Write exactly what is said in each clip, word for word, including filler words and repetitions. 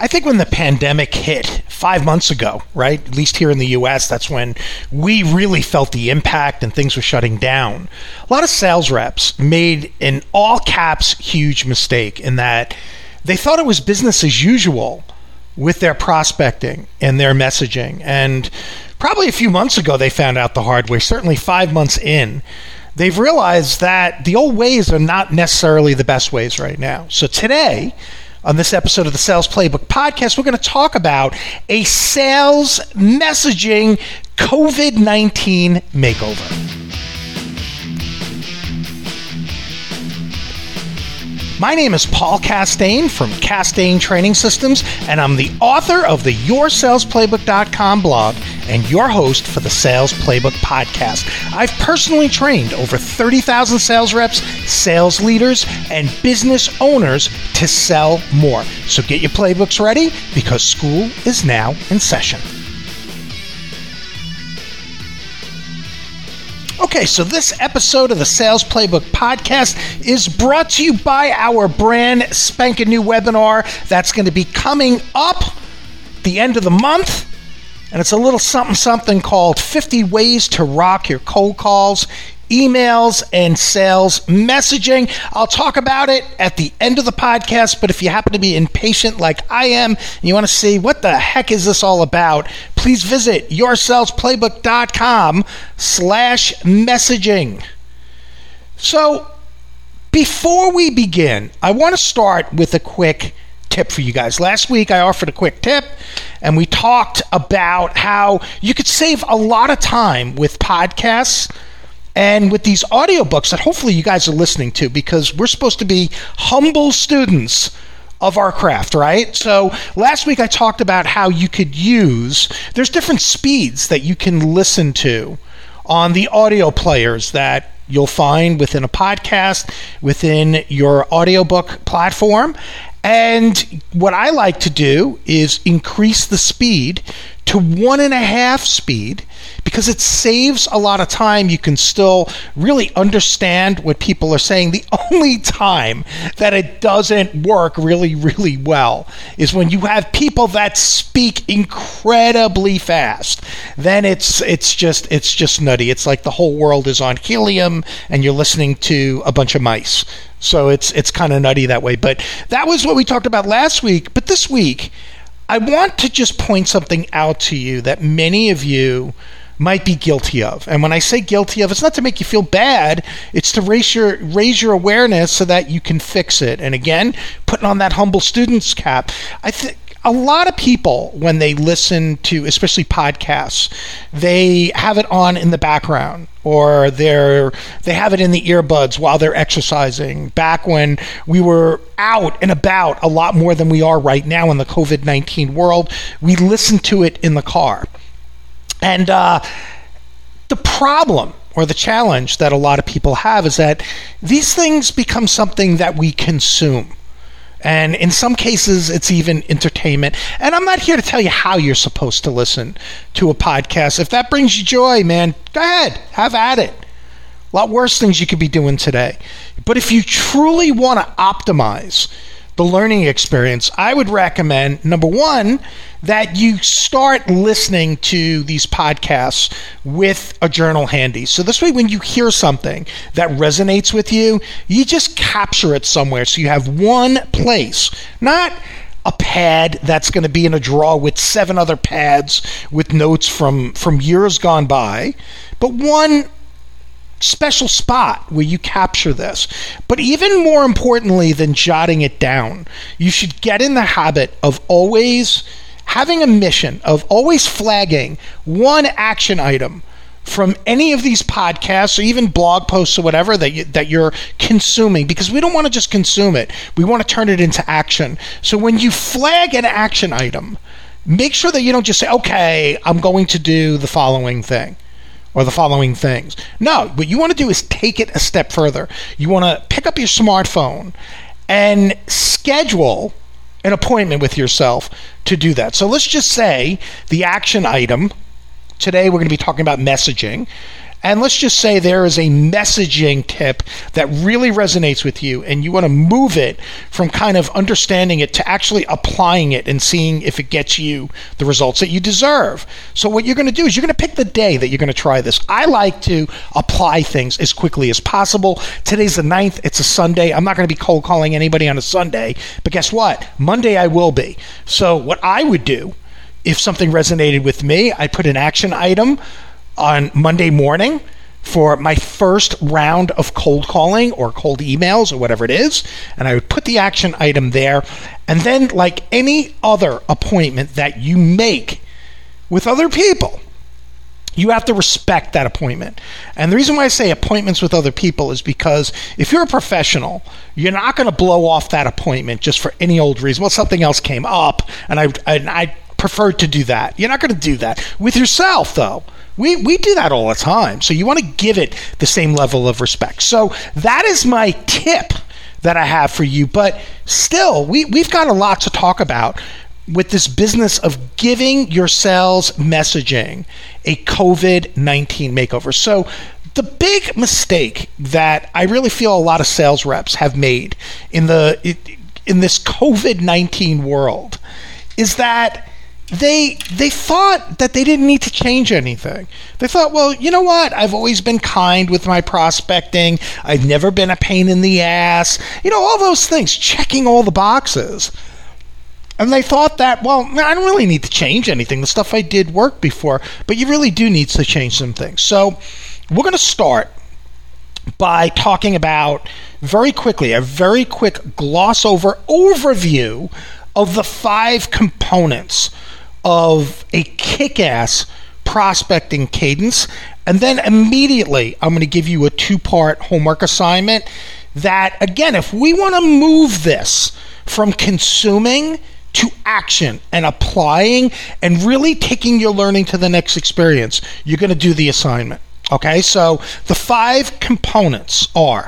I think when the pandemic hit five months ago, right, at least here in the U S, that's when we really felt the impact and things were shutting down. A lot of sales reps made an all caps huge mistake in that they thought it was business as usual with their prospecting and their messaging. And probably a few months ago, they found out the hard way, certainly five months in. They've realized that the old ways are not necessarily the best ways right now. So today, on this episode of the Sales Playbook Podcast, we're going to talk about a sales messaging COVID nineteen makeover. My name is Paul Castaigne from Castaigne Training Systems, and I'm the author of the your sales playbook dot com blog and your host for the Sales Playbook Podcast. I've personally trained over thirty thousand sales reps, sales leaders, and business owners to sell more. So get your playbooks ready because school is now in session. Okay, so this episode of the Sales Playbook Podcast is brought to you by our brand spanking new webinar that's going to be coming up the end of the month. And it's a little something something called fifty Ways to Rock Your Cold Calls, Emails, and Sales Messaging. I'll talk about it at the end of the podcast, but if you happen to be impatient like I am and you want to see what the heck is this all about, please visit your sales playbook dot com slash messaging. So before we begin, I want to start with a quick tip for you guys. Last week I offered a quick tip and we talked about how you could save a lot of time with podcasts and with these audiobooks that hopefully you guys are listening to, because we're supposed to be humble students of our craft, right? So last week I talked about how you could use, there's different speeds that you can listen to on the audio players that you'll find within a podcast, within your audiobook platform. And what I like to do is increase the speed to one and a half speed, because it saves a lot of time. You can still really understand what people are saying. The only time that it doesn't work really, really well is when you have people that speak incredibly fast. Then it's it's just it's just nutty. It's like the whole world is on helium and you're listening to a bunch of mice. So it's it's kind of nutty that way. But that was what we talked about last week. But this week, I want to just point something out to you that many of you might be guilty of. And when I say guilty of, it's not to make you feel bad. It's to raise your raise your awareness so that you can fix it. And again, putting on that humble student's cap, I think a lot of people, when they listen to, especially podcasts, they have it on in the background, or they're they have it in the earbuds while they're exercising. Back when we were out and about a lot more than we are right now in the COVID nineteen world, we listened to it in the car. And uh, the problem or the challenge that a lot of people have is that these things become something that we consume. And in some cases, it's even entertainment. And I'm not here to tell you how you're supposed to listen to a podcast. If that brings you joy, man, go ahead, have at it. A lot worse things you could be doing today. But if you truly want to optimize the learning experience, I would recommend, number one, that you start listening to these podcasts with a journal handy. So this way, when you hear something that resonates with you, you just capture it somewhere. So you have one place, not a pad that's going to be in a drawer with seven other pads with notes from, from years gone by, but one special spot where you capture this. But even more importantly than jotting it down, you should get in the habit of always having a mission, of always flagging one action item from any of these podcasts or even blog posts or whatever that you, that you're consuming, because we don't want to just consume it. We want to turn it into action. So when you flag an action item, make sure that you don't just say, okay, I'm going to do the following thing or the following things. No, what you want to do is take it a step further. You want to pick up your smartphone and schedule an appointment with yourself to do that. So let's just say the action item, today we're going to be talking about messaging, And let's just say there is a messaging tip that really resonates with you and you want to move it from kind of understanding it to actually applying it and seeing if it gets you the results that you deserve. So what you're going to do is you're going to pick the day that you're going to try this. I like to apply things as quickly as possible. Today's the ninth. It's a Sunday. I'm not going to be cold calling anybody on a Sunday, but guess what? Monday I will be. So what I would do if something resonated with me, I put an action item on Monday morning for my first round of cold calling or cold emails or whatever it is, and I would put the action item there. And then, like any other appointment that you make with other people, you have to respect that appointment. And the reason why I say appointments with other people is because if you're a professional, you're not going to blow off that appointment just for any old reason. Well, something else came up, and I and I preferred to do that. You're not going to do that with yourself, though. We we do that all the time. So you want to give it the same level of respect. So that is my tip that I have for you. But still, we, we've got a lot to talk about with this business of giving your sales messaging a covid nineteen makeover. So the big mistake that I really feel a lot of sales reps have made in the in this covid nineteen world is that They they thought that they didn't need to change anything. They thought, well, you know what? I've always been kind with my prospecting. I've never been a pain in the ass. You know, all those things, checking all the boxes. And they thought that, well, I don't really need to change anything. The stuff I did worked before, but you really do need to change some things. So we're going to start by talking about very quickly, a very quick gloss over overview of the five components of a kick-ass prospecting cadence. And then immediately, I'm going to give you a two-part homework assignment that, again, if we want to move this from consuming to action and applying and really taking your learning to the next experience, you're going to do the assignment. Okay, so the five components are,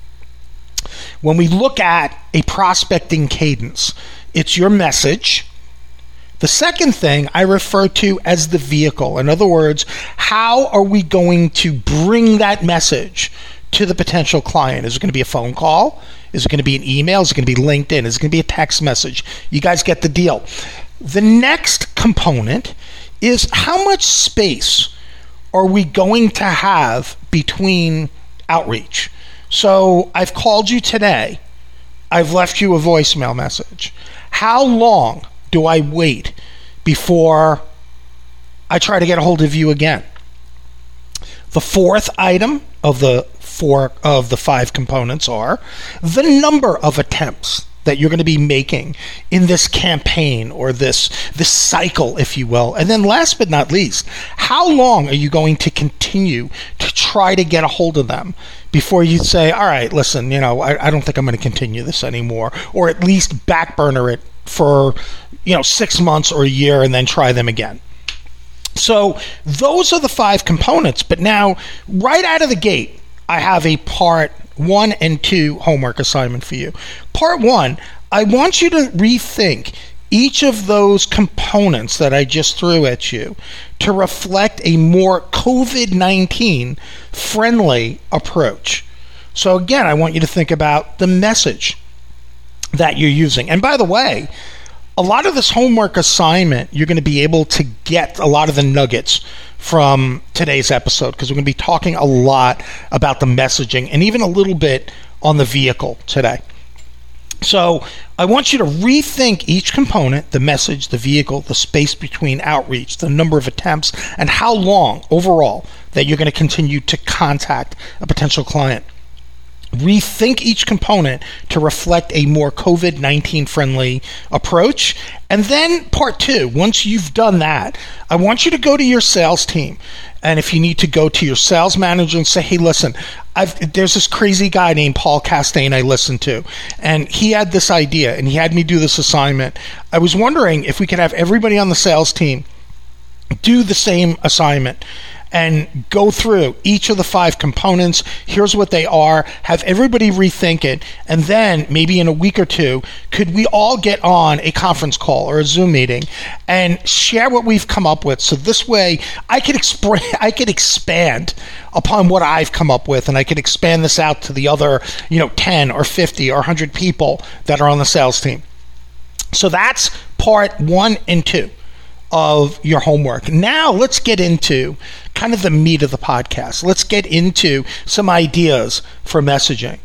when we look at a prospecting cadence, it's your message. The second thing I refer to as the vehicle. In other words, how are we going to bring that message to the potential client? Is it going to be a phone call? Is it going to be an email? Is it going to be LinkedIn? Is it going to be a text message? You guys get the deal. The next component is how much space are we going to have between outreach? So I've called you today. I've left you a voicemail message. How long do I wait before I try to get a hold of you again? The fourth item of the four of the five components are the number of attempts that you're going to be making in this campaign or this this cycle, if you will. And then last but not least, how long are you going to continue to try to get a hold of them before you say, all right, listen, you know, I, I don't think I'm going to continue this anymore, or at least back burner it for, you know, six months or a year and then try them again. So those are the five components. But now, right out of the gate, I have a part one and two homework assignment for you. Part one, I want you to rethink each of those components that I just threw at you to reflect a more covid nineteen friendly approach. So again, I want you to think about the message that you're using. And by the way, a lot of this homework assignment, you're going to be able to get a lot of the nuggets from today's episode, because we're going to be talking a lot about the messaging and even a little bit on the vehicle today. So I want you to rethink each component, the message, the vehicle, the space between outreach, the number of attempts, and how long overall that you're going to continue to contact a potential client. Rethink each component to reflect a more covid nineteen friendly approach. And then part two, once you've done that, I want you to go to your sales team. And if you need to go to your sales manager and say, hey, listen, I've, there's this crazy guy named Paul Castaigne I listened to, and he had this idea, and he had me do this assignment. I was wondering if we could have everybody on the sales team do the same assignment. and go through each of the five components. Here's what they are. Have everybody rethink it. And then maybe in a week or two, could we all get on a conference call or a Zoom meeting and share what we've come up with? So this way I could exp- I could expand upon what I've come up with, and I could expand this out to the other, you know, ten or fifty or one hundred people that are on the sales team. So that's part one and two of your homework. Now let's get into kind of the meat of the podcast. Let's get into some ideas for messaging.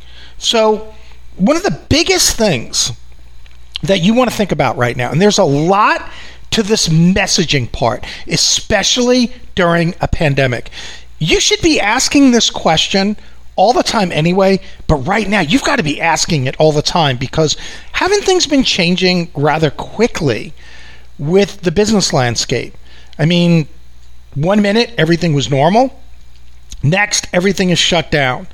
So one of the biggest things that you want to think about right now, and there's a lot to this messaging part, especially during a pandemic. You should be asking this question all the time anyway, but right now you've got to be asking it all the time, because haven't things been changing rather quickly with the business landscape? I mean, one minute everything was normal, next everything is shut down.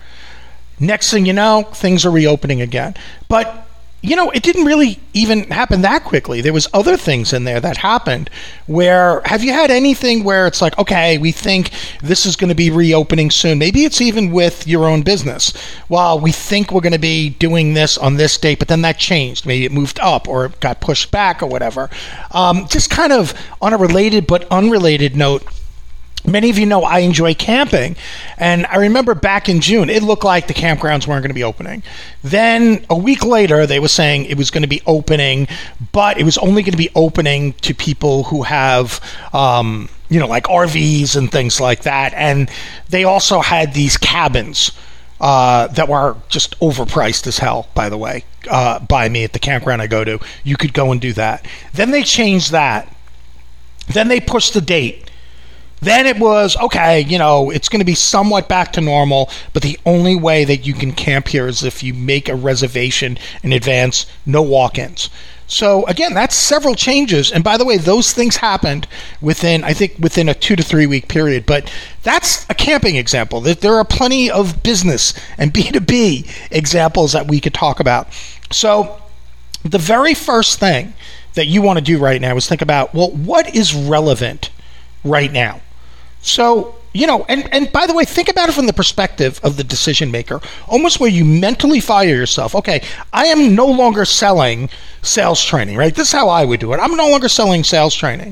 Next thing you know, things are reopening again. But you know, it didn't really even happen that quickly. There was other things in there that happened where, have you had anything where it's like, okay, we think this is going to be reopening soon. Maybe it's even with your own business. Well, we think we're going to be doing this on this date, but then that changed. Maybe it moved up or it got pushed back or whatever. Um, just kind of on a related but unrelated note, many of you know I enjoy camping, and I remember back in June, it looked like the campgrounds weren't going to be opening. Then a week later, they were saying it was going to be opening, but it was only going to be opening to people who have, um, you know, like R Vs and things like that. And they also had these cabins uh, that were just overpriced as hell, by the way, uh, by me at the campground I go to. You could go and do that. Then they changed that. Then they pushed the date. Then it was, okay, you know, it's going to be somewhat back to normal, but the only way that you can camp here is if you make a reservation in advance, no walk-ins. So again, that's several changes. And by the way, those things happened within, I think, within a two to three week period. But that's a camping example. There are plenty of business and B two B examples that we could talk about. So the very first thing that you want to do right now is think about, well, what is relevant right now? So, you know, and, and by the way, think about it from the perspective of the decision maker, almost where you mentally fire yourself. Okay, I am no longer selling sales training, right? This is how I would do it. I'm no longer selling sales training.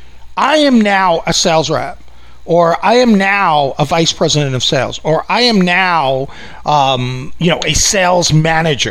I am now a sales rep, or I am now a vice president of sales, or I am now, um, you know, a sales manager.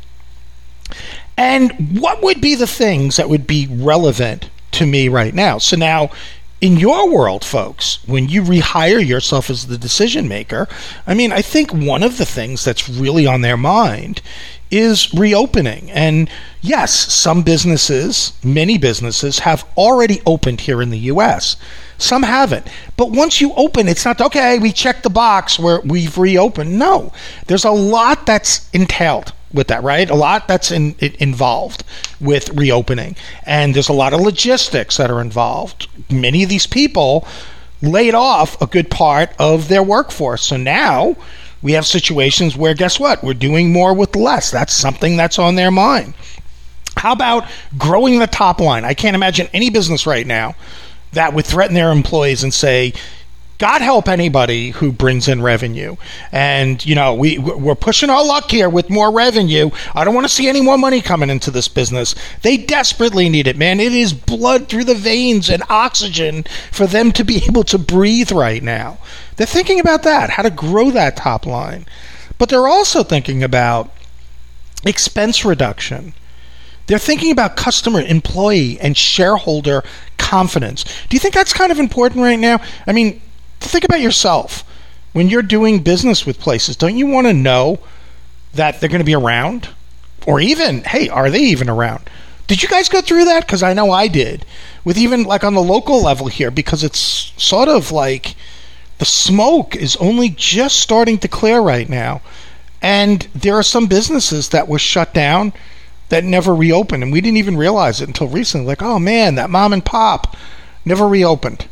And what would be the things that would be relevant to me right now? So now, in your world, folks, when you rehire yourself as the decision maker, I mean, I think one of the things that's really on their mind is reopening. And yes, some businesses, many businesses, have already opened here in the U S. Some haven't. But once you open, it's not, okay, we checked the box where we've reopened. No, there's a lot that's entailed with that, right? A lot that's in, in, involved with reopening. And there's a lot of logistics that are involved. Many of these people laid off a good part of their workforce. So now we have situations where, guess what? We're doing more with less. That's something that's on their mind. How about growing the top line? I can't imagine any business right now that would threaten their employees and say, God help anybody who brings in revenue. And, you know, we, we're pushing our luck here with more revenue. I don't want to see any more money coming into this business. They desperately need it, man. It is blood through the veins and oxygen for them to be able to breathe right now. They're thinking about that, how to grow that top line. But they're also thinking about expense reduction. They're thinking about customer, employee, and shareholder confidence. Do you think that's kind of important right now? I mean, think about yourself. When you're doing business with places, don't you want to know that they're going to be around? Or even, hey, are they even around? Did you guys go through that? Because I know I did. With even like on the local level here, because it's sort of like the smoke is only just starting to clear right now. And there are some businesses that were shut down that never reopened. And we didn't even realize it until recently. Like, oh man, that mom and pop never reopened.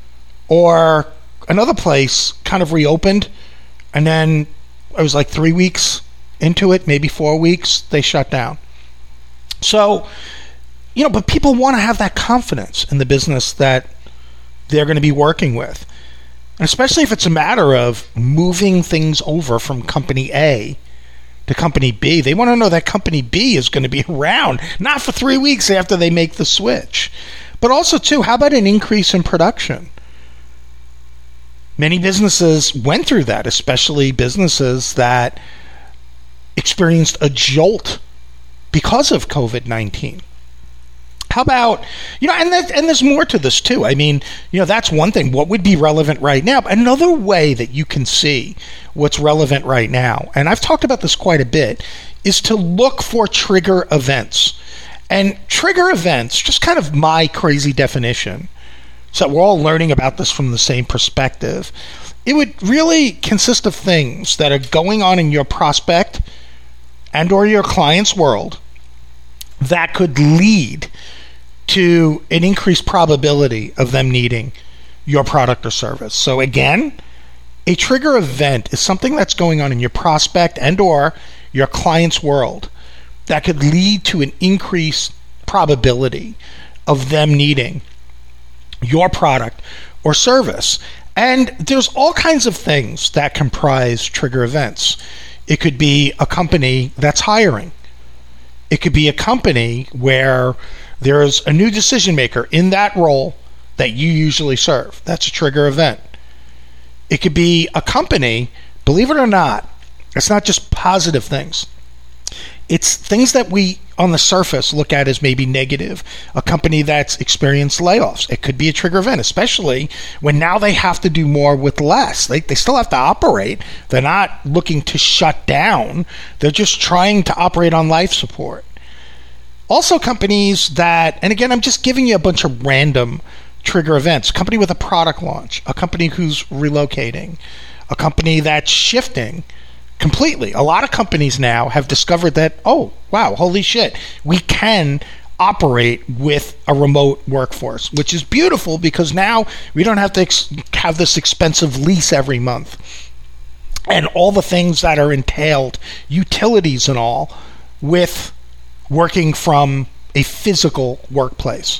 Or another place kind of reopened, and then it was like three weeks into it, maybe four weeks, they shut down. So, you know, but people want to have that confidence in the business that they're going to be working with. And especially if it's a matter of moving things over from company A to company B. They want to know that company B is going to be around, not for three weeks after they make the switch. But also, too, how about an increase in production? Many businesses went through that, especially businesses that experienced a jolt because of covid nineteen. How about, you know, and that, and there's more to this too. I mean, you know, that's one thing. What would be relevant right now? Another way that you can see what's relevant right now, and I've talked about this quite a bit, is to look for trigger events. And trigger events, just kind of my crazy definition, so we're all learning about this from the same perspective, it would really consist of things that are going on in your prospect and or your client's world that could lead to an increased probability of them needing your product or service. So again, a trigger event is something that's going on in your prospect and or your client's world that could lead to an increased probability of them needing your product or service. And there's all kinds of things that comprise trigger events. It could be a company that's hiring. It could be a company where there's a new decision maker in that role that you usually serve. That's a trigger event. It could be a company, believe it or not, it's not just positive things. It's things that we, on the surface, look at as maybe negative. A company that's experienced layoffs. It could be a trigger event, especially when now they have to do more with less. They, they still have to operate. They're not looking to shut down. They're just trying to operate on life support. Also companies that, and again, I'm just giving you a bunch of random trigger events. A company with a product launch. A company who's relocating. A company that's shifting completely. A lot of companies now have discovered that, oh, wow, holy shit, we can operate with a remote workforce, which is beautiful because now we don't have to ex- have this expensive lease every month and all the things that are entailed, utilities and all, with working from a physical workplace.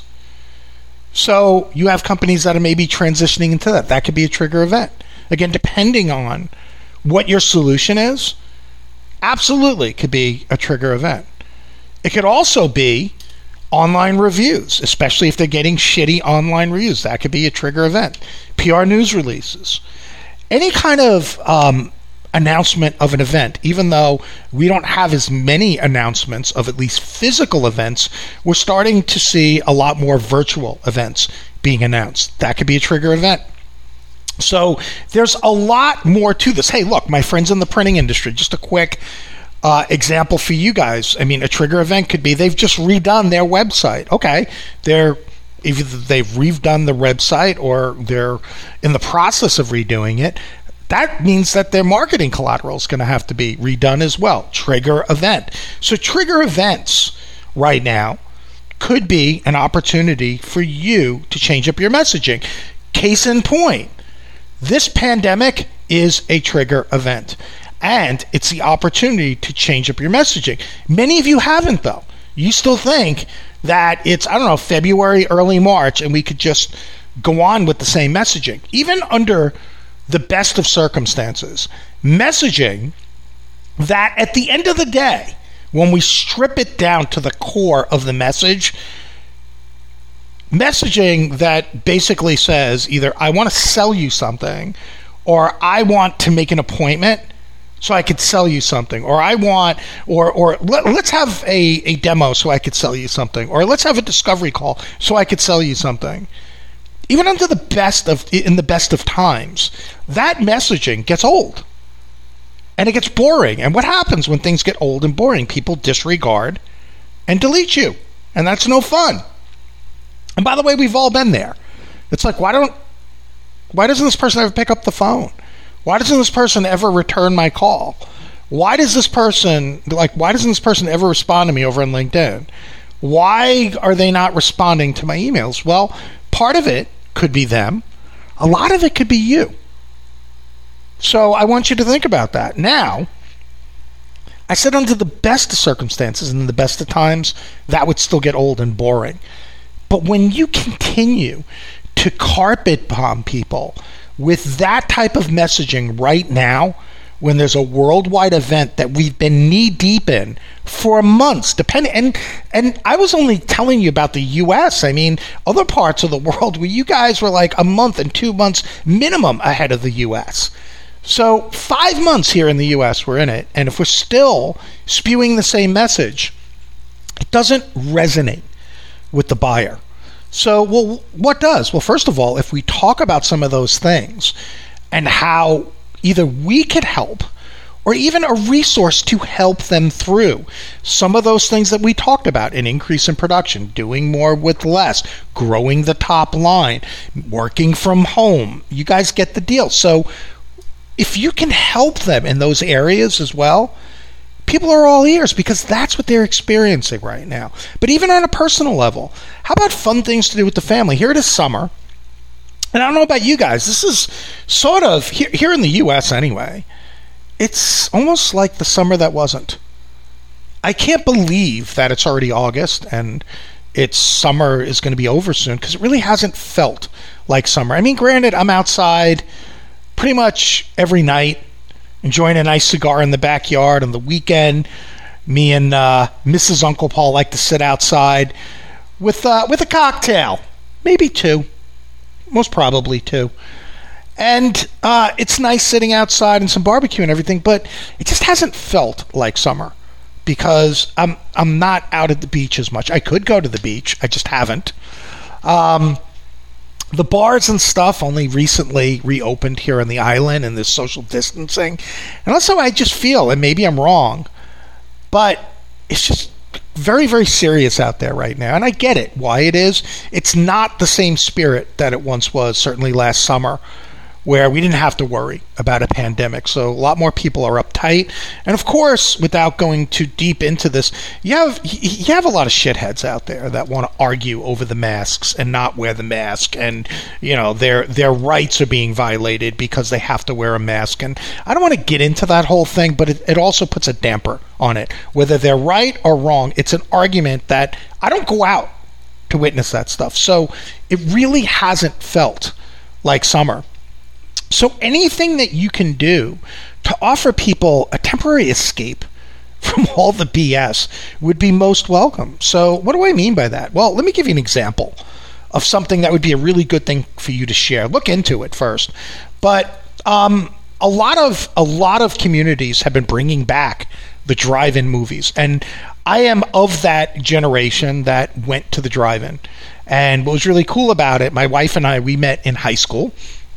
So you have companies that are maybe transitioning into that. That could be a trigger event. Again, depending on what your solution is, absolutely could be a trigger event. It could also be online reviews, especially if they're getting shitty online reviews. That could be a trigger event. P R news releases. Any kind of um, announcement of an event, even though we don't have as many announcements of at least physical events, we're starting to see a lot more virtual events being announced. That could be a trigger event. So there's a lot more to this. Hey, look, my friends in the printing industry, just a quick uh, example for you guys. I mean, a trigger event could be they've just redone their website. Okay, they're either they've redone the website or they're in the process of redoing it. That means that their marketing collateral is going to have to be redone as well. Trigger event. So trigger events right now could be an opportunity for you to change up your messaging. Case in point, this pandemic is a trigger event, and it's the opportunity to change up your messaging. Many of you haven't, though. You still think that it's, I don't know, February, early March, and we could just go on with the same messaging. Even under the best of circumstances, messaging that at the end of the day, when we strip it down to the core of the message, messaging that basically says either I want to sell you something or I want to make an appointment so I could sell you something, or I want, or or let, let's have a, a demo so I could sell you something, or let's have a discovery call so I could sell you something. Even under the best of, in the best of times, that messaging gets old and it gets boring. And what happens when things get old and boring? People disregard and delete you, and that's no fun. And by the way, we've all been there. It's like, why don't, why doesn't this person ever pick up the phone? Why doesn't this person ever return my call? Why does this person, like, why doesn't this person ever respond to me over on LinkedIn? Why are they not responding to my emails? Well, part of it could be them. A lot of it could be you. So I want you to think about that. Now, I said under the best of circumstances and in the best of times, that would still get old and boring. But when you continue to carpet bomb people with that type of messaging right now, when there's a worldwide event that we've been knee deep in for months, depending, and and I was only telling you about the U S. I mean, other parts of the world where you guys were like a month and two months minimum ahead of the U S. So five months here in the U S we're in it, and if we're still spewing the same message, it doesn't resonate with the buyer. So, well, what does? Well, first of all, if we talk about some of those things and how either we could help or even a resource to help them through some of those things that we talked about, an increase in production, doing more with less, growing the top line, working from home, you guys get the deal. So if you can help them in those areas as well, people are all ears, because that's what they're experiencing right now. But even on a personal level, how about fun things to do with the family? Here it is summer. And I don't know about you guys, this is sort of, here, here in the U S anyway, it's almost like the summer that wasn't. I can't believe that it's already August and it's summer is going to be over soon, because it really hasn't felt like summer. I mean, granted, I'm outside pretty much every night, enjoying a nice cigar in the backyard on the weekend. Me and uh, Missus Uncle Paul like to sit outside with uh, with a cocktail, maybe two. Most probably two. And uh, it's nice sitting outside and some barbecue and everything, but it just hasn't felt like summer because I'm I'm not out at the beach as much. I could go to the beach. I just haven't. Um, the bars and stuff only recently reopened here on the island, and there's social distancing. And also I just feel, and maybe I'm wrong, but it's just very, very serious out there right now. And I get it, why it is. It's not the same spirit that it once was, certainly last summer, where we didn't have to worry about a pandemic. So a lot more people are uptight. And of course, without going too deep into this, you have you have a lot of shitheads out there that want to argue over the masks and not wear the mask, and you know their their rights are being violated because they have to wear a mask. And I don't want to get into that whole thing, but it, it also puts a damper on it. Whether they're right or wrong, it's an argument that I don't go out to witness that stuff. So it really hasn't felt like summer. So anything that you can do to offer people a temporary escape from all the B S would be most welcome. So what do I mean by that? Well, let me give you an example of something that would be a really good thing for you to share. Look into it first. But um, a lot of a lot of communities have been bringing back the drive-in movies, and I am of that generation that went to the drive-in. And what was really cool about it, my wife and I, we met in high school.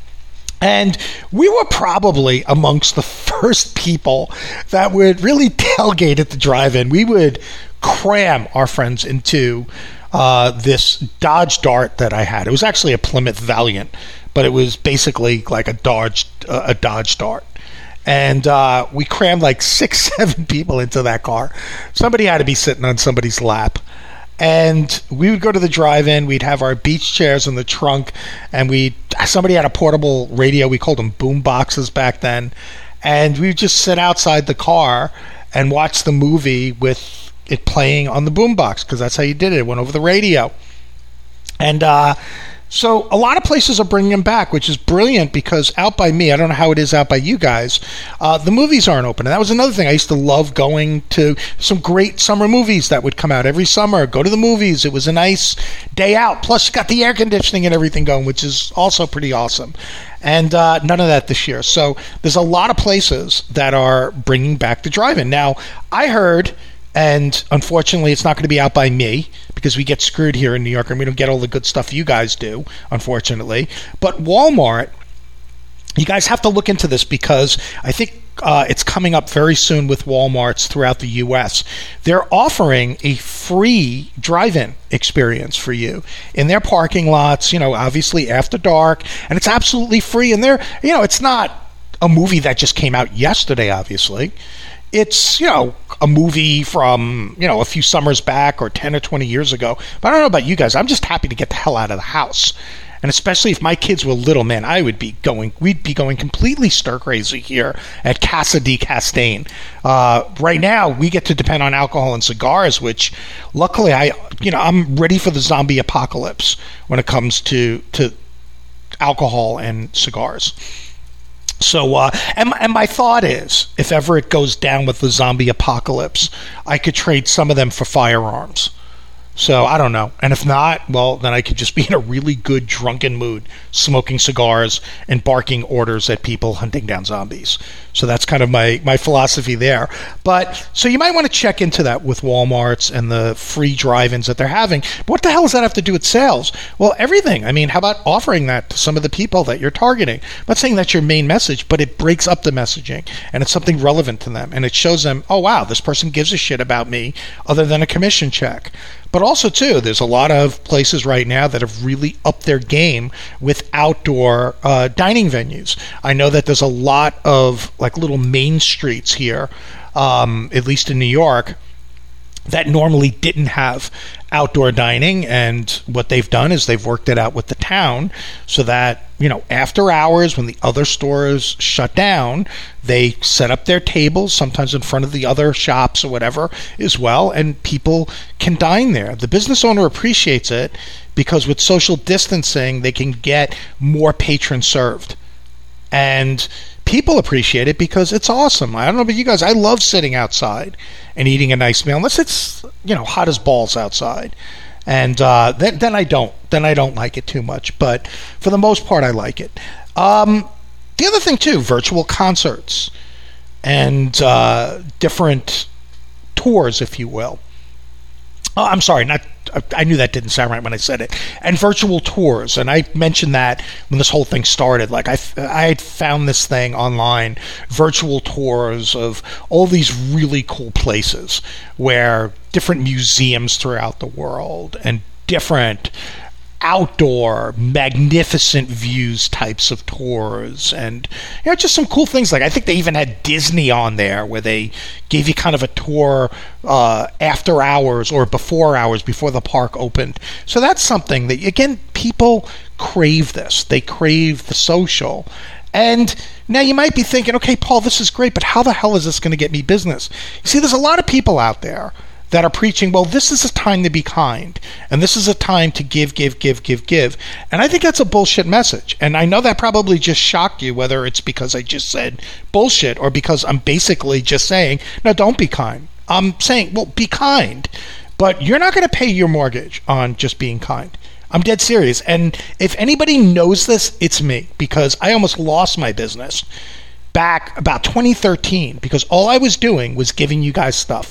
And we were probably amongst the first people that would really tailgate at the drive-in. We would cram our friends into uh, this Dodge Dart that I had. It was actually a Plymouth Valiant, but it was basically like a Dodge uh, a Dodge Dart. And uh, we crammed like six, seven people into that car. Somebody had to be sitting on somebody's lap. And we would go to the drive-in. We'd have our beach chairs in the trunk, and we somebody had a portable radio. We called them boom boxes back then, and we would just sit outside the car and watch the movie with it playing on the boom box, because that's how you did it. It went over the radio, and uh, so a lot of places are bringing them back, which is brilliant, because out by me, I don't know how it is out by you guys, uh, the movies aren't open. And that was another thing. I used to love going to some great summer movies that would come out every summer. Go to the movies. It was a nice day out. Plus, you got the air conditioning and everything going, which is also pretty awesome. And uh, none of that this year. So there's a lot of places that are bringing back the drive-in. Now, I heard... And unfortunately, it's not going to be out by me because we get screwed here in New York and we don't get all the good stuff you guys do, unfortunately. But Walmart, you guys have to look into this, because I think uh, it's coming up very soon with Walmarts throughout the U S. They're offering a free drive-in experience for you in their parking lots, you know, obviously after dark. And it's absolutely free. And they're, you know, it's not a movie that just came out yesterday, obviously. It's, you know, a movie from, you know, a few summers back or ten or twenty years ago. But I don't know about you guys. I'm just happy to get the hell out of the house. And especially if my kids were little, man, I would be going, we'd be going completely stir crazy here at Casa di Castaigne. Uh, right now, we get to depend on alcohol and cigars, which luckily I, you know, I'm ready for the zombie apocalypse when it comes to, to alcohol and cigars. So, uh, and, and my thought is, if ever it goes down with the zombie apocalypse, I could trade some of them for firearms. So, I don't know. And if not, well, then I could just be in a really good drunken mood, smoking cigars and barking orders at people hunting down zombies. So that's kind of my, my philosophy there. But, so you might want to check into that with Walmarts and the free drive-ins that they're having. But what the hell does that have to do with sales? Well, everything. I mean, how about offering that to some of the people that you're targeting? I'm not saying that's your main message, but it breaks up the messaging, and it's something relevant to them. And it shows them, oh, wow, this person gives a shit about me other than a commission check. But also, too, there's a lot of places right now that have really upped their game with outdoor uh, dining venues. I know that there's a lot of like little main streets here, um, at least in New York, that normally didn't have outdoor dining, and what they've done is they've worked it out with the town so that, you know, after hours when the other stores shut down, they set up their tables, sometimes in front of the other shops or whatever as well, and people can dine there. The business owner appreciates it because with social distancing, they can get more patrons served. And people appreciate it because it's awesome. I don't know about you guys. I love sitting outside and eating a nice meal, unless it's, you know, hot as balls outside. And uh, then, then I don't. Then I don't like it too much. But for the most part, I like it. Um, the other thing, too, virtual concerts and uh, different tours, if you will. Oh, I'm sorry, not. I knew that didn't sound right when I said it. And virtual tours, and I mentioned that when this whole thing started. Like I, I had found this thing online, virtual tours of all these really cool places where different museums throughout the world and different outdoor magnificent views types of tours, and you know, just some cool things. Like I think they even had Disney on there where they gave you kind of a tour uh, after hours or before hours before the park opened. So that's something that, again, people crave this. They crave the social. And now you might be thinking, okay, Paul, this is great, but how the hell is this going to get me business? You see, there's a lot of people out there that are preaching, well, this is a time to be kind, and this is a time to give, give, give, give, give. And I think that's a bullshit message. And I know that probably just shocked you, whether it's because I just said bullshit or because I'm basically just saying, no, don't be kind. I'm saying, well, be kind, but you're not going to pay your mortgage on just being kind. I'm dead serious. And if anybody knows this, it's me, because I almost lost my business back about twenty thirteen because all I was doing was giving you guys stuff.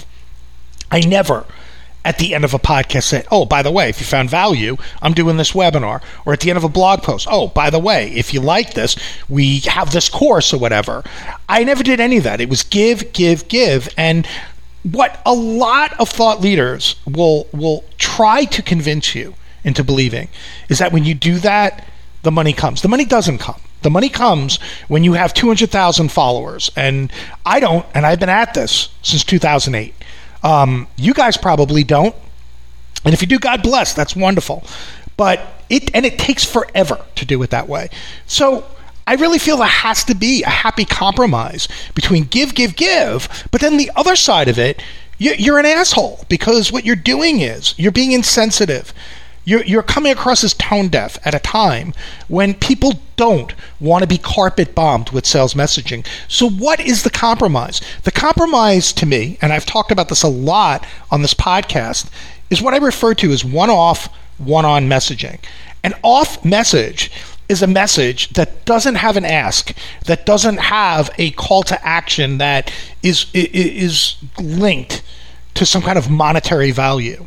I never, at the end of a podcast, said, oh, by the way, if you found value, I'm doing this webinar. Or at the end of a blog post, oh, by the way, if you like this, we have this course or whatever. I never did any of that. It was give, give, give. And what a lot of thought leaders will will try to convince you into believing is that when you do that, the money comes. The money doesn't come. The money comes when you have two hundred thousand followers. And I don't, and I've been at this since two thousand eight. Um, you guys probably don't. And if you do, God bless. That's wonderful. But it, and it takes forever to do it that way. So I really feel there has to be a happy compromise between give, give, give, but then the other side of it, you, you're an asshole because what you're doing is you're being insensitive. You're, you're coming across as tone deaf at a time when people don't want to be carpet bombed with sales messaging. So what is the compromise? The compromise to me, and I've talked about this a lot on this podcast, is what I refer to as one-off, one-on messaging. An off message is a message that doesn't have an ask, that doesn't have a call to action that is is linked to some kind of monetary value,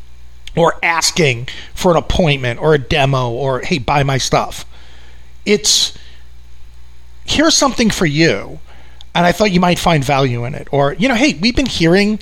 or asking for an appointment or a demo or, hey, buy my stuff. It's, here's something for you, and I thought you might find value in it. Or, you know, hey, we've been hearing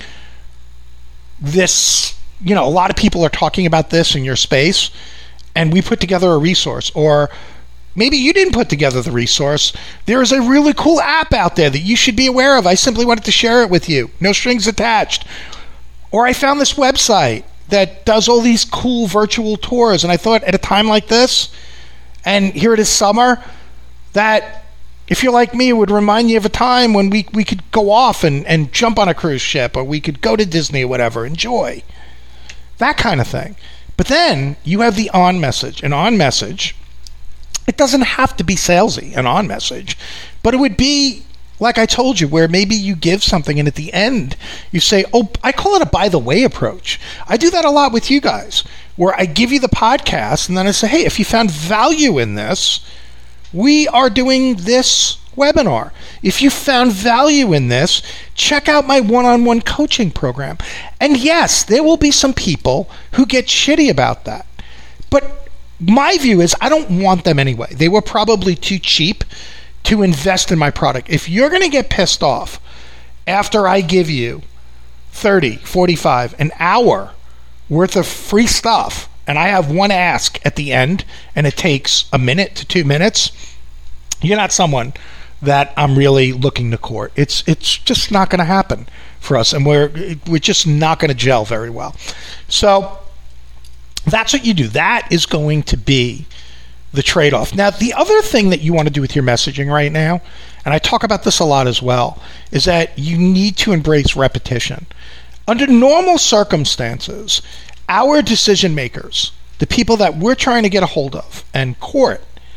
this, you know, a lot of people are talking about this in your space, and we put together a resource. Or maybe you didn't put together the resource. There is a really cool app out there that you should be aware of. I simply wanted to share it with you. No strings attached. Or I found this website that does all these cool virtual tours, and I thought at a time like this, and here it is summer, that if you're like me, it would remind you of a time when we, we could go off and, and jump on a cruise ship, or we could go to Disney or whatever, enjoy. That kind of thing. But then you have the on message. An on message It doesn't have to be salesy and on message, but it would be like I told you, where maybe you give something and at the end you say, oh, I call it a by the way approach. I do that a lot with you guys, where I give you the podcast and then I say, hey, if you found value in this, we are doing this webinar. If you found value in this, check out my one-on-one coaching program. And yes, there will be some people who get shitty about that. But my view is I don't want them anyway. They were probably too cheap to invest in my product. If you're going to get pissed off after I give you thirty, forty-five, an hour worth of free stuff, and I have one ask at the end, and it takes a minute to two minutes, you're not someone that I'm really looking to court. It's it's just not going to happen for us, and we're we're just not going to gel very well. So that's what you do. That is going to be the trade-off. Now, the other thing that you want to do with your messaging right now, and I talk about this a lot as well, is that you need to embrace repetition. Under normal circumstances, our decision makers, the people that we're trying to get a hold of and court,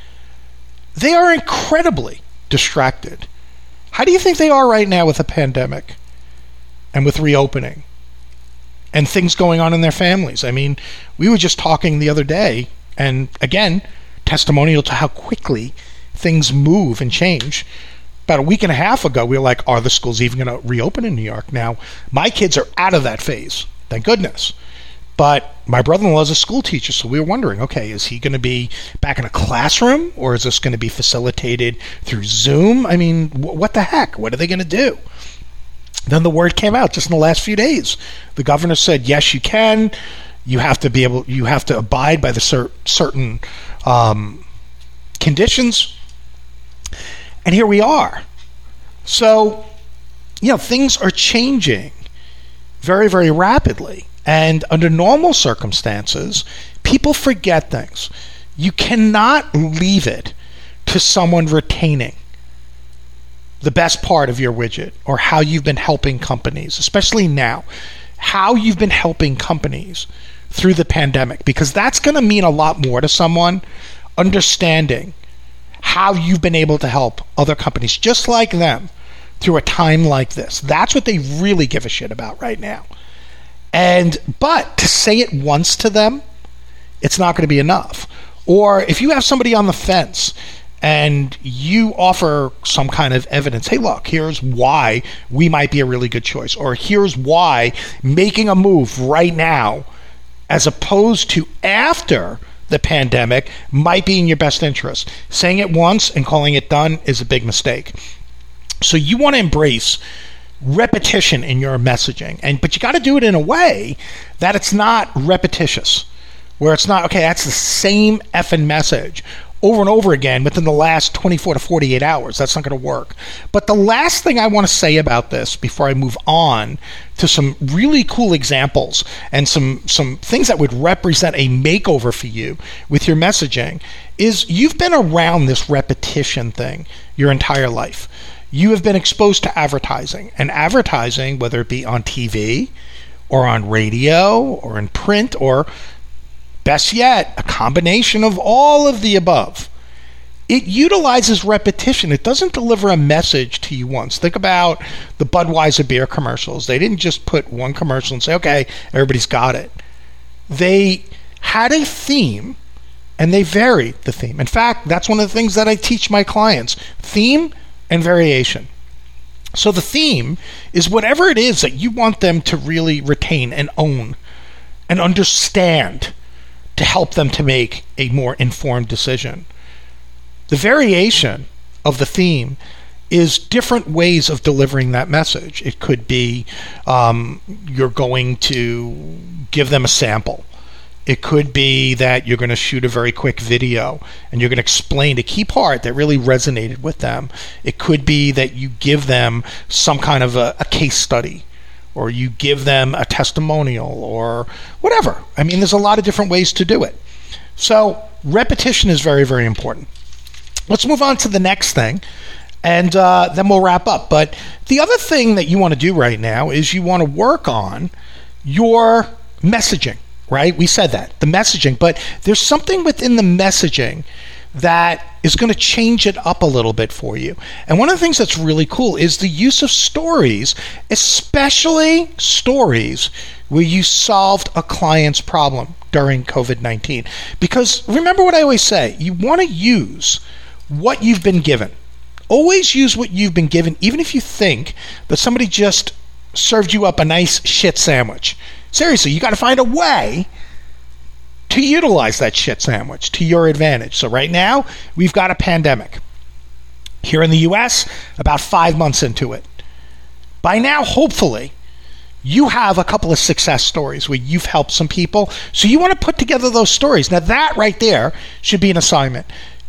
they are incredibly distracted. How do you think they are right now with a pandemic and with reopening and things going on in their families? I mean, we were just talking the other day, and again, testimonial to how quickly things move and change. About a week and a half ago, we were like, are the schools even going to reopen in New York? Now, my kids are out of that phase, thank goodness. But my brother-in-law is a school teacher, so we were wondering, okay, is he going to be back in a classroom, or is this going to be facilitated through Zoom? I mean, wh- what the heck? What are they going to do? Then the word came out just in the last few days. The governor said, yes, you can. You have to be able, you have to abide by the cer- certain um, conditions. And here we are. So, you know, things are changing very, very rapidly. And under normal circumstances, people forget things. You cannot leave it to someone retaining the best part of your widget or how you've been helping companies, especially now, how you've been helping companies through the pandemic, because that's going to mean a lot more to someone understanding how you've been able to help other companies just like them through a time like this. That's what they really give a shit about right now. And but to say it once to them, it's not going to be enough. Or if you have somebody on the fence and you offer some kind of evidence, hey, look, here's why we might be a really good choice, or here's why making a move right now as opposed to after the pandemic might be in your best interest. Saying it once and calling it done is a big mistake. So you want to embrace repetition in your messaging, and but you got to do it in a way that it's not repetitious, where it's not, okay, that's the same effing message over and over again within the last twenty-four to forty-eight hours. That's not going to work. But the last thing I want to say about this before I move on to some really cool examples and some some things that would represent a makeover for you with your messaging is you've been around this repetition thing your entire life. You have been exposed to advertising, and advertising, whether it be on T V or on radio or in print, or best yet, a combination of all of the above, it utilizes repetition. It doesn't deliver a message to you once. Think about the Budweiser beer commercials. They didn't just put one commercial and say, okay, everybody's got it. They had a theme, and they varied the theme. In fact, that's one of the things that I teach my clients, theme and variation. So the theme is whatever it is that you want them to really retain and own and understand to help them to make a more informed decision. The variation of the theme is different ways of delivering that message. It could be um, you're going to give them a sample. It could be that you're going to shoot a very quick video and you're going to explain a key part that really resonated with them. It could be that you give them some kind of a, a case study, or you give them a testimonial, or whatever. I mean, there's a lot of different ways to do it. So repetition is very, very important. Let's move on to the next thing, and uh, then we'll wrap up. But the other thing that you want to do right now is you want to work on your messaging. Right? We said that, the messaging, but there's something within the messaging that is going to change it up a little bit for you. And one of the things that's really cool is the use of stories, especially stories where you solved a client's problem during COVID nineteen. Because remember what I always say, you want to use what you've been given. Always use what you've been given, even if you think that somebody just served you up a nice shit sandwich. Seriously, you got to find a way to utilize that shit sandwich to your advantage. So right now, we've got a pandemic. Here in the U S, about five months into it. By now, hopefully, you have a couple of success stories where you've helped some people. So you want to put together those stories. Now that right there should be an assignment.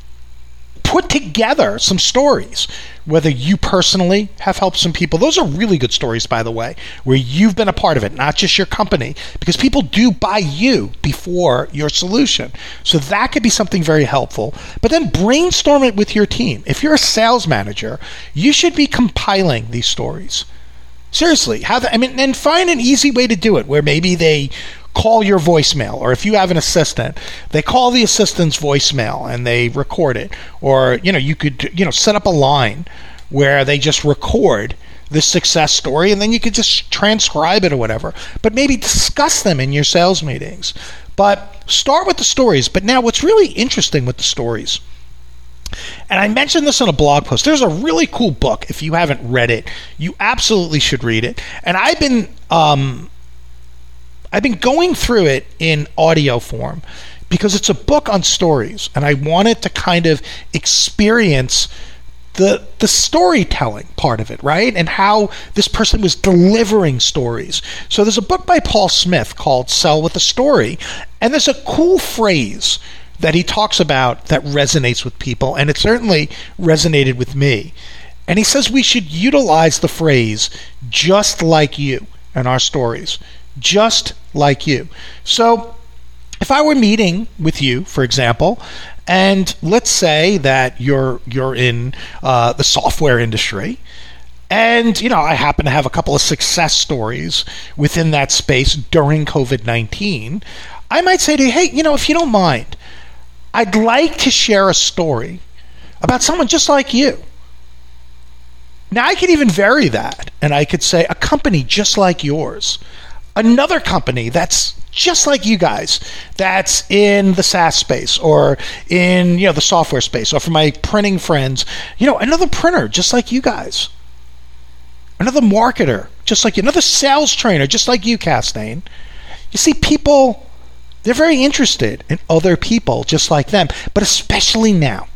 Put together some stories, whether you personally have helped some people. Those are really good stories, by the way, where you've been a part of it, not just your company, because people do buy you before your solution. So that could be something very helpful. But then brainstorm it with your team. If you're a sales manager, you should be compiling these stories. Seriously, how the, I mean, and find an easy way to do it where maybe they call your voicemail, or if you have an assistant, they call the assistant's voicemail and they record it. Or, you know, you could, you know, set up a line where they just record this success story and then you could just transcribe it or whatever. But maybe discuss them in your sales meetings. But start with the stories. But now what's really interesting with the stories, and I mentioned this in a blog post, there's a really cool book. If you haven't read it, you absolutely should read it. And I've been um, I've been going through it in audio form because it's a book on stories, and I wanted to kind of experience the the storytelling part of it, right? And how this person was delivering stories. So there's a book by Paul Smith called Sell with a Story, and there's a cool phrase that he talks about that resonates with people, and it certainly resonated with me. And he says we should utilize the phrase, just like you, in our stories. Just like you. So if I were meeting with you, for example, and let's say that you're you're in uh, the software industry, and you know I happen to have a couple of success stories within that space during COVID nineteen, I might say to you, hey, you know, if you don't mind, I'd like to share a story about someone just like you. Now I could even vary that, and I could say a company just like yours. Another company that's just like you guys, that's in the SaaS space or in, you know, the software space, or for my printing friends, you know, another printer just like you guys, another marketer just like you, another sales trainer just like you, Castaigne. You see, people, they're very interested in other people just like them, but especially now,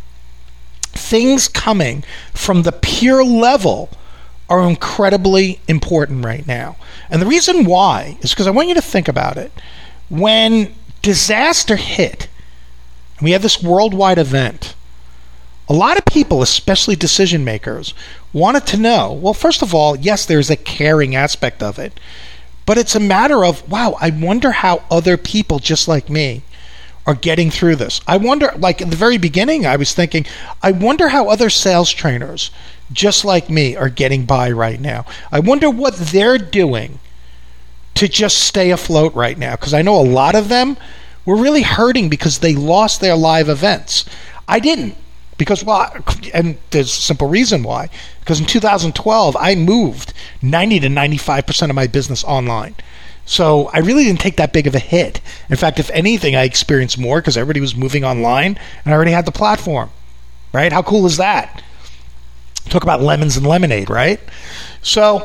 things coming from the peer level are incredibly important right now. And the reason why is because I want you to think about it. When disaster hit, and we had this worldwide event, a lot of people, especially decision makers, wanted to know, well, first of all, yes, there's a caring aspect of it, but it's a matter of, wow, I wonder how other people just like me are getting through this. I wonder, like in the very beginning, I was thinking, I wonder how other sales trainers just like me are getting by right now. I wonder what they're doing to just stay afloat right now, because I know a lot of them were really hurting because they lost their live events. I didn't, because, well, and there's a simple reason why. Because in two thousand twelve, I moved ninety to ninety-five percent of my business online. So I really didn't take that big of a hit. In fact, if anything, I experienced more because everybody was moving online and I already had the platform, right? How cool is that? Talk about lemons and lemonade, right? So,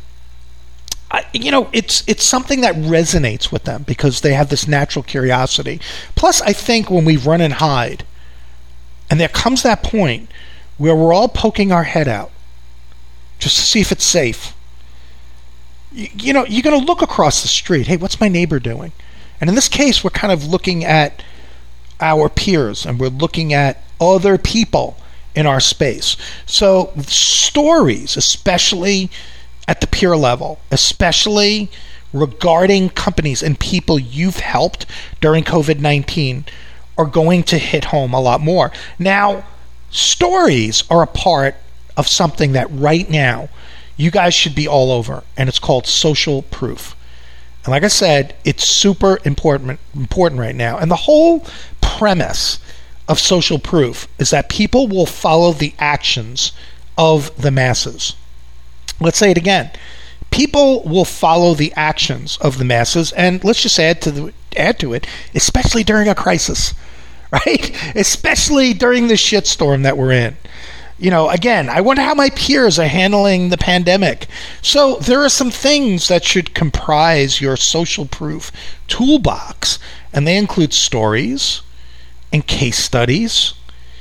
I, you know, it's it's something that resonates with them because they have this natural curiosity. Plus, I think when we run and hide, and there comes that point where we're all poking our head out just to see if it's safe. You, you know, you're going to look across the street. Hey, what's my neighbor doing? And in this case, we're kind of looking at our peers and we're looking at other people in our space. So stories, especially at the peer level, especially regarding companies and people you've helped during COVID nineteen, are going to hit home a lot more. Now, stories are a part of something that right now you guys should be all over, and it's called social proof. And like I said, it's super important important right now. And the whole premise of social proof is that people will follow the actions of the masses. Let's say it again. People will follow the actions of the masses, and let's just add to the, add to it, especially during a crisis, right? Especially during the shitstorm that we're in. You know, again, I wonder how my peers are handling the pandemic. So there are some things that should comprise your social proof toolbox, and they include stories and case studies,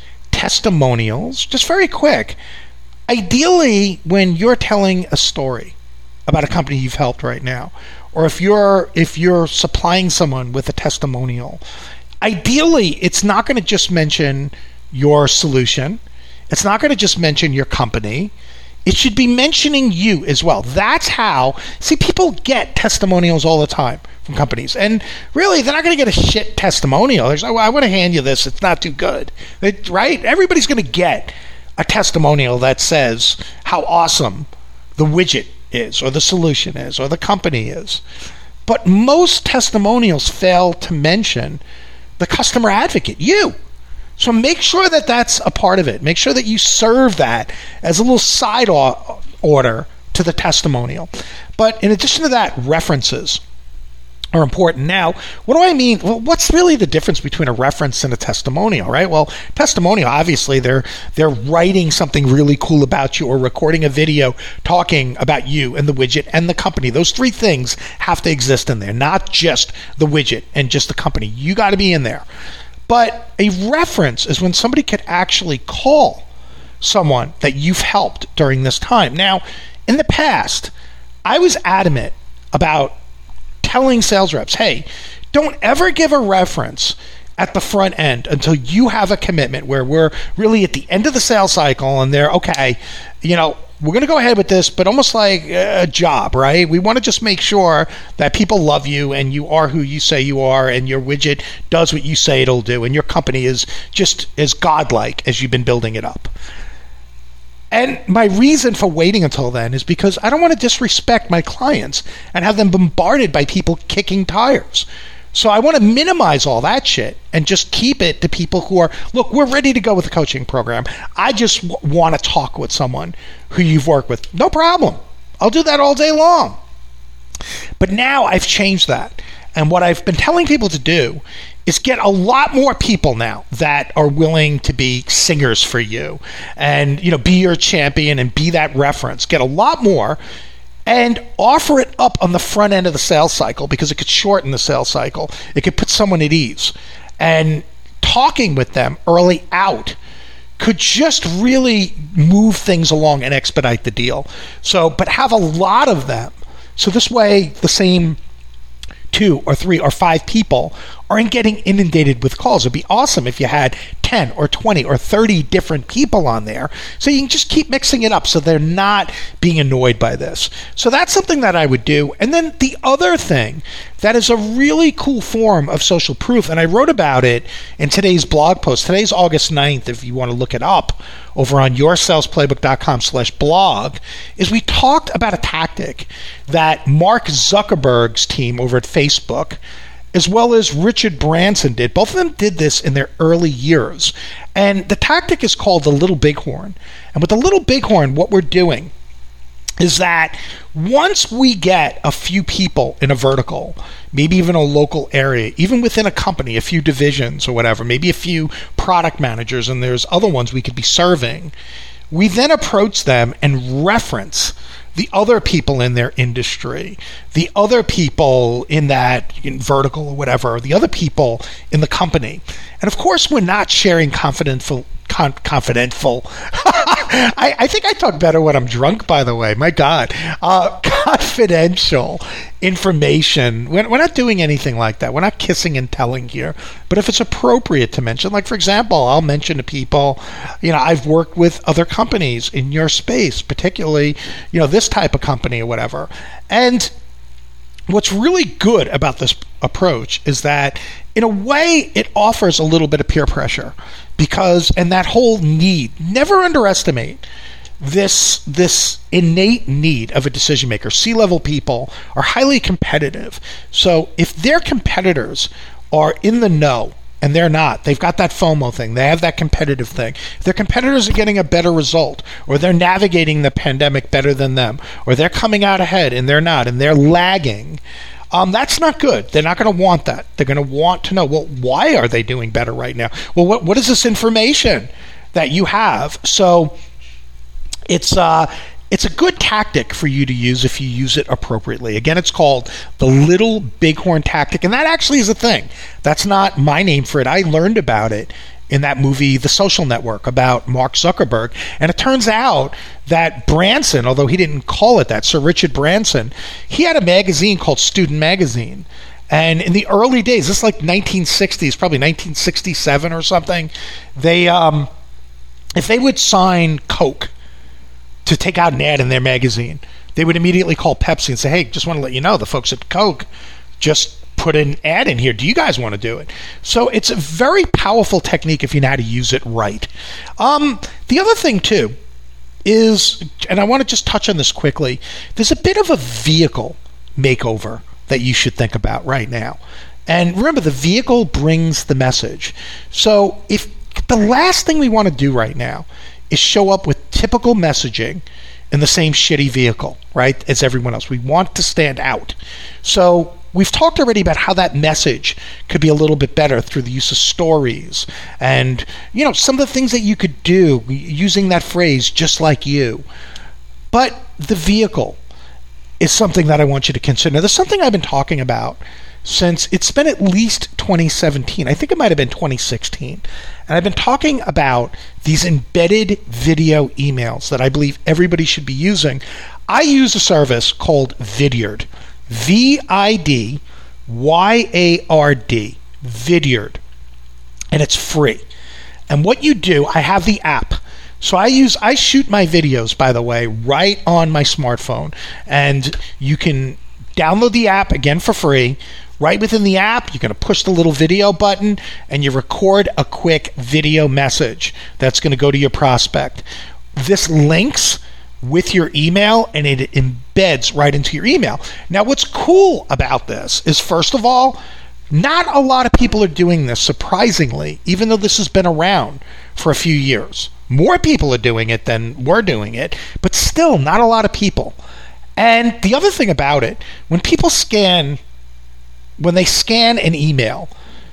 testimonials. Just very quick. Ideally, when you're telling a story about a company you've helped right now, or if you're if you're supplying someone with a testimonial, ideally, it's not going to just mention your solution. It's not going to just mention your company. It should be mentioning you as well. That's how, see, people get testimonials all the time from companies. And really, they're not going to get a shit testimonial. They're like, oh, I want to hand you this. It's not too good. It, right? Everybody's going to get a testimonial that says how awesome the widget is, or the solution is, or the company is. But most testimonials fail to mention the customer advocate, you. So make sure that that's a part of it. Make sure that you serve that as a little side order to the testimonial. But in addition to that, references are important. Now, what do I mean? Well, what's really the difference between a reference and a testimonial, right? Well, testimonial, obviously, they're they're writing something really cool about you or recording a video talking about you and the widget and the company. Those three things have to exist in there, not just the widget and just the company. You got to be in there. But a reference is when somebody could actually call someone that you've helped during this time. Now, in the past, I was adamant about telling sales reps, hey, don't ever give a reference at the front end until you have a commitment where we're really at the end of the sales cycle and they're, okay, you know, we're going to go ahead with this, but almost like a job, right? We want to just make sure that people love you and you are who you say you are and your widget does what you say it'll do and your company is just as godlike as you've been building it up. And my reason for waiting until then is because I don't want to disrespect my clients and have them bombarded by people kicking tires. So I want to minimize all that shit and just keep it to people who are, look, we're ready to go with the coaching program. I just w- want to talk with someone who you've worked with. No problem. I'll do that all day long. But now I've changed that. And what I've been telling people to do is get a lot more people now that are willing to be singers for you and, you know, be your champion and be that reference. Get a lot more. And offer it up on the front end of the sales cycle because it could shorten the sales cycle. It could put someone at ease. And talking with them early out could just really move things along and expedite the deal. So, but have a lot of them. So this way, the same two or three or five people aren't getting inundated with calls. It'd be awesome if you had ten or twenty or thirty different people on there. So you can just keep mixing it up so they're not being annoyed by this. So that's something that I would do. And then the other thing that is a really cool form of social proof, and I wrote about it in today's blog post. Today's August ninth, if you want to look it up over on yoursalesplaybook.com slash blog, is we talked about a tactic that Mark Zuckerberg's team over at Facebook, as well as Richard Branson did. Both of them did this in their early years. And the tactic is called the Little Bighorn. And with the Little Bighorn, what we're doing is that once we get a few people in a vertical, maybe even a local area, even within a company, a few divisions or whatever, maybe a few product managers, and there's other ones we could be serving, we then approach them and reference the other people in their industry, the other people in that in vertical or whatever, the other people in the company. And of course, we're not sharing confidential Con- confidential. I, I think I talk better when I'm drunk, by the way. My God. Uh, confidential information. We're, we're not doing anything like that. We're not kissing and telling here. But if it's appropriate to mention, like, for example, I'll mention to people, you know, I've worked with other companies in your space, particularly, you know, this type of company or whatever. And what's really good about this approach is that, in a way, it offers a little bit of peer pressure. Because, and that whole need, never underestimate this this innate need of a decision maker. C-level people are highly competitive. So if their competitors are in the know and they're not. They've got that FOMO thing. They have that competitive thing. If their competitors are getting a better result, or they're navigating the pandemic better than them, or they're coming out ahead and they're not, and they're lagging, um, that's not good. They're not going to want that. They're going to want to know, well, why are they doing better right now? Well, what what is this information that you have? So it's uh, it's a good tactic for you to use if you use it appropriately. Again, it's called the Little Bighorn Tactic, and that actually is a thing. That's not my name for it. I learned about it in that movie, The Social Network, about Mark Zuckerberg. And it turns out that Branson, although he didn't call it that, Sir Richard Branson, he had a magazine called Student Magazine. And in the early days, this is like nineteen sixties, probably nineteen sixty-seven or something, they, um, if they would sign Coke to take out an ad in their magazine, they would immediately call Pepsi and say, hey, just want to let you know, the folks at Coke just put an ad in here. Do you guys want to do it? So it's a very powerful technique if you know how to use it right. Um, the other thing, too, is, and I want to just touch on this quickly, there's a bit of a vehicle makeover that you should think about right now. And remember, the vehicle brings the message. So if the last thing we want to do right now is show up with typical messaging in the same shitty vehicle, right, as everyone else. We want to stand out. So we've talked already about how that message could be a little bit better through the use of stories and, you know, some of the things that you could do using that phrase, just like you. But the vehicle is something that I want you to consider. There's something I've been talking about since it's been at least twenty seventeen. I think it might have been twenty sixteen. And I've been talking about these embedded video emails that I believe everybody should be using. I use a service called Vidyard. V I D Y A R D. Vidyard. And it's free. And what you do, I have the app. So I use, I shoot my videos, by the way, right on my smartphone. And you can download the app, again, for free. Right within the app, you're going to push the little video button and you record a quick video message that's going to go to your prospect. This links with your email and it embeds right into your email. Now, what's cool about this is, first of all, not a lot of people are doing this, surprisingly, even though this has been around for a few years. More people are doing it than we're doing it, but still not a lot of people. And the other thing about it, when people scan when they scan an email,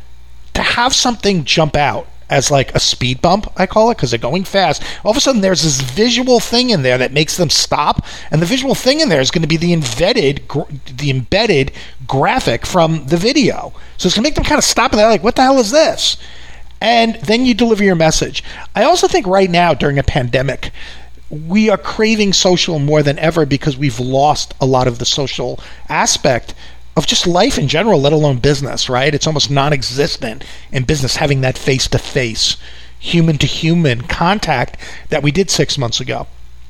to have something jump out as like a speed bump, I call it, because they're going fast, all of a sudden there's this visual thing in there that makes them stop, and the visual thing in there is going to be the embedded the embedded graphic from the video. So it's going to make them kind of stop, and they're like, what the hell is this? And then you deliver your message. I also think right now, during a pandemic, we are craving social more than ever because we've lost a lot of the social aspect of just life in general, let alone business, right? It's almost non-existent in business, having that face-to-face, human-to-human contact that we did six months ago.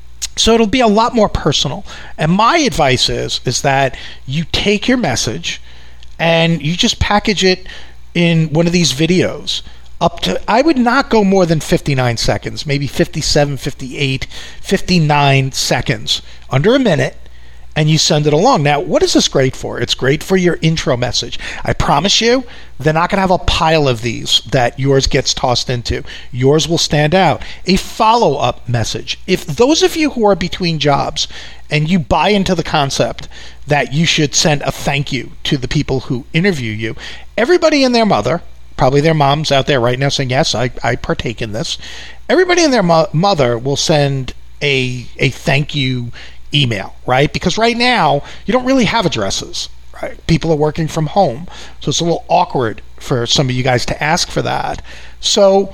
So it'll be a lot more personal. And my advice is, is that you take your message and you just package it in one of these videos. Up to, I would not go more than fifty-nine seconds, maybe fifty-seven, fifty-eight, fifty-nine seconds, under a minute, and you send it along. Now, what is this great for? It's great for your intro message. I promise you, they're not going to have a pile of these that yours gets tossed into. Yours will stand out. A follow-up message. If those of you who are between jobs and you buy into the concept that you should send a thank you to the people who interview you, everybody and their mother, probably their moms out there right now saying, yes, I, I partake in this. Everybody and their mo- mother will send a a thank you email, right? Because right now, you don't really have addresses, right? People are working from home. So it's a little awkward for some of you guys to ask for that. So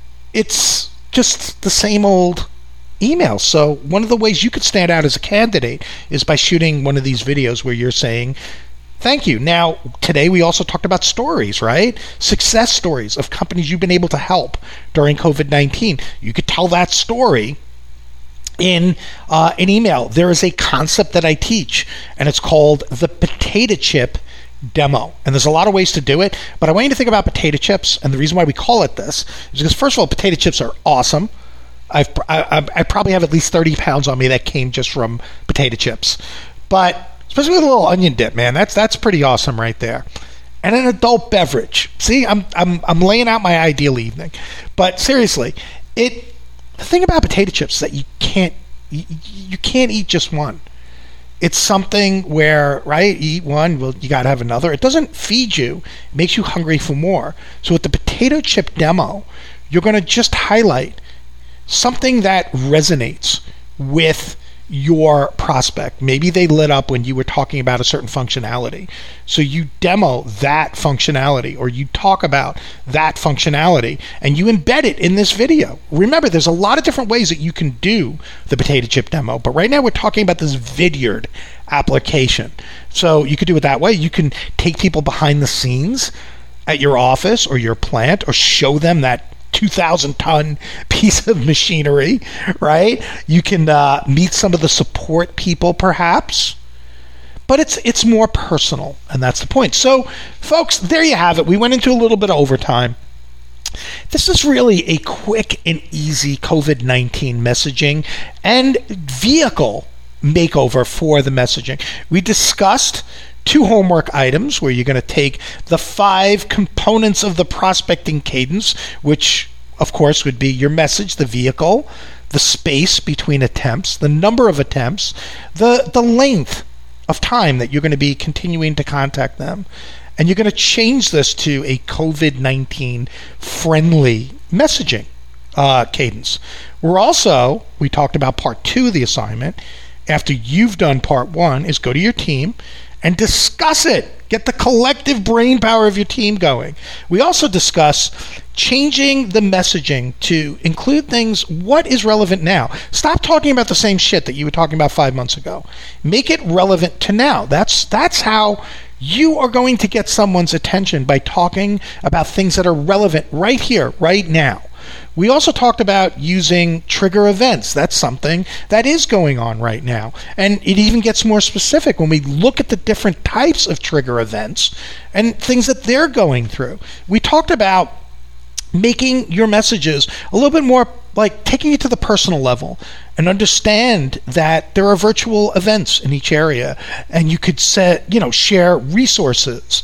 it's just the same old email. So one of the ways you could stand out as a candidate is by shooting one of these videos where you're saying, thank you. Now, today we also talked about stories, right? Success stories of companies you've been able to help during covid nineteen. You could tell that story in uh, an email. There is a concept that I teach, and it's called the potato chip demo. And there's a lot of ways to do it, but I want you to think about potato chips, and the reason why we call it this is because, first of all, potato chips are awesome. I've, I, I probably have at least thirty pounds on me that came just from potato chips. But especially with a little onion dip, man, that's that's pretty awesome right there. and an adult beverage. See, I'm I'm I'm laying out my ideal evening. But seriously, it the thing about potato chips is that you can't you, you can't eat just one. It's something where, right, you eat one, well, you got to have another. It doesn't feed you. It makes you hungry for more. So with the potato chip demo, you're going to just highlight something that resonates with your prospect. Maybe they lit up when you were talking about a certain functionality. So you demo that functionality, or you talk about that functionality, and you embed it in this video. Remember, there's a lot of different ways that you can do the potato chip demo, but right now we're talking about this Vidyard application. So you could do it that way. You can take people behind the scenes at your office or your plant, or show them that two thousand ton piece of machinery, right? You can uh, meet some of the support people perhaps, but it's it's more personal, and that's the point. So folks, there you have it. We went into a little bit of overtime. This is really a quick and easy COVID nineteen messaging and vehicle makeover for the messaging. We discussed two homework items where you're going to take the five components of the prospecting cadence, which of course would be your message, the vehicle, the space between attempts, the number of attempts, the the length of time that you're going to be continuing to contact them. And you're going to change this to a COVID nineteen friendly messaging uh, cadence. We're also, we talked about part two of the assignment. After you've done part one, is go to your team and discuss it. Get the collective brain power of your team going. We also discuss changing the messaging to include things, what is relevant now. Stop talking about the same shit that you were talking about five months ago. Make it relevant to now. That's that's how you are going to get someone's attention, by talking about things that are relevant right here, right now. We also talked about using trigger events. That's something that is going on right now. And it even gets more specific when we look at the different types of trigger events and things that they're going through. We talked about making your messages a little bit more like taking it to the personal level, and understand that there are virtual events in each area, and you could set, you know, share resources.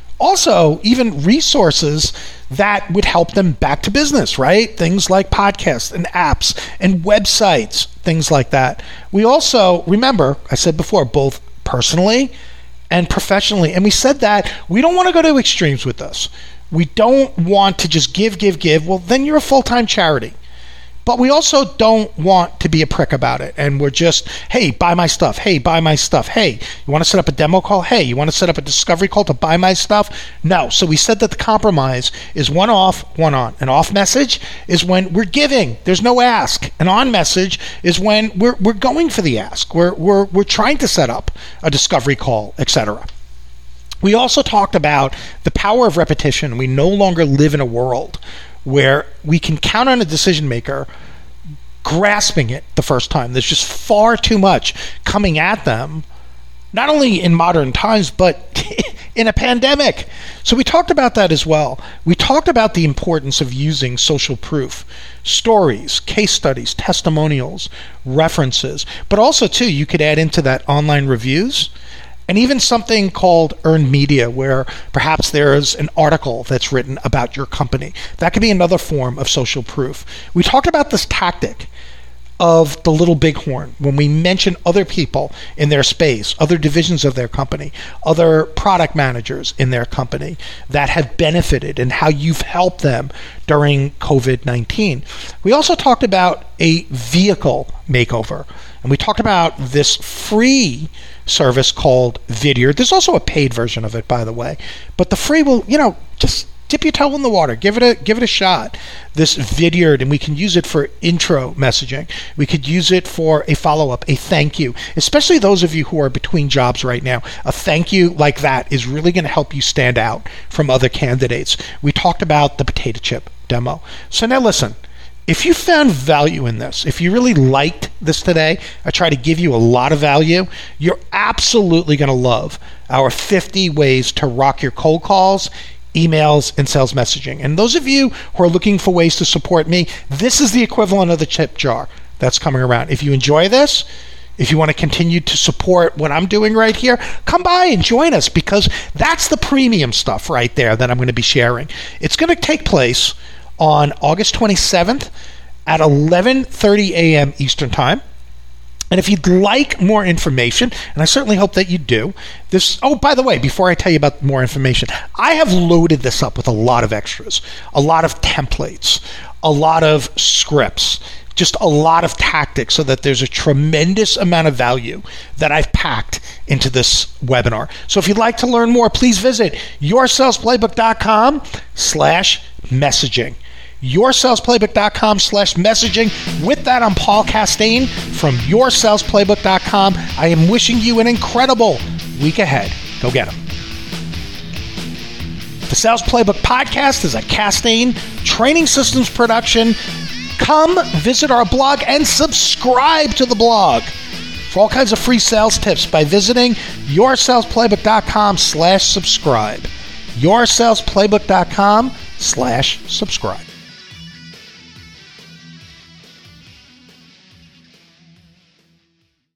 Also, even resources that would help them back to business, right? Things like podcasts and apps and websites, things like that. We also, remember, I said before, both personally and professionally. And we said that we don't want to go to extremes with this. We don't want to just give, give, give. Well, then you're a full-time charity. But we also don't want to be a prick about it. And we're just, hey, buy my stuff. Hey, buy my stuff. Hey, you want to set up a demo call? Hey, you want to set up a discovery call to buy my stuff? No. So we said that the compromise is one off, one on. An off message is when we're giving. There's no ask. An on message is when we're we're going for the ask. We're we're we're trying to set up a discovery call, et cetera. We also talked about the power of repetition. We no longer live in a world where we can count on a decision maker grasping it the first time. There's just far too much coming at them, not only in modern times, but in a pandemic. So we talked about that as well. We talked about the importance of using social proof, stories, case studies, testimonials, references, but also, too, you could add into that online reviews, and even something called earned media, where perhaps there's an article that's written about your company. That could be another form of social proof. We talked about this tactic of the little bighorn when we mention other people in their space, other divisions of their company, other product managers in their company that have benefited, and how you've helped them during COVID nineteen. We also talked about a vehicle makeover, and we talked about this free service called Vidyard. There's also a paid version of it, by the way, but the free will, you know, just dip your toe in the water, give it a give it a shot. This Vidyard, and we can use it for intro messaging. We could use it for a follow-up, a thank you, especially those of you who are between jobs right now. A thank you like that is really going to help you stand out from other candidates. We talked about the potato chip demo. So now listen, if you found value in this, if you really liked this today, I try to give you a lot of value, you're absolutely going to love our fifty ways to rock your cold calls, emails, and sales messaging. And those of you who are looking for ways to support me, this is the equivalent of the tip jar that's coming around. If you enjoy this, if you want to continue to support what I'm doing right here, come by and join us, because that's the premium stuff right there that I'm going to be sharing. It's going to take place on August twenty-seventh at eleven thirty a.m. Eastern Time. And if you'd like more information, and I certainly hope that you do, this, oh, by the way, before I tell you about more information, I have loaded this up with a lot of extras, a lot of templates, a lot of scripts, just a lot of tactics, so that there's a tremendous amount of value that I've packed into this webinar. So if you'd like to learn more, please visit yoursalesplaybook.com slash messaging. yoursalesplaybook.com slash messaging. With that, I'm Paul Castaigne from your sales playbook dot com. I am wishing you an incredible week ahead. Go get them. The Sales Playbook Podcast is a Castaigne Training Systems production. Come visit our blog and subscribe to the blog for all kinds of free sales tips by visiting yoursalesplaybook.com slash subscribe. yoursalesplaybook.com slash subscribe.